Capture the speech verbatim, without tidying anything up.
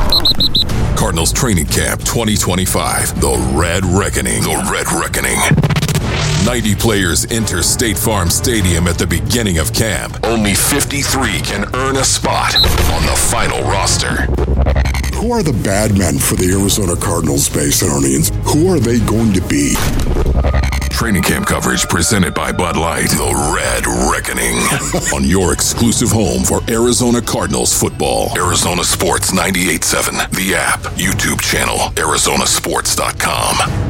Cardinals Training Camp twenty twenty-five. The Red Reckoning. The Red Reckoning. ninety players enter State Farm Stadium at the beginning of camp. Only fifty-three can earn a spot on the final roster. Who are the bad men for the Arizona Cardinals, Space Arnians? Who are they going to be? Training camp coverage presented by Bud Light. The Red Reckoning. On your exclusive home for Arizona Cardinals football. Arizona Sports ninety-eight point seven. The app. YouTube channel. Arizona Sports dot com.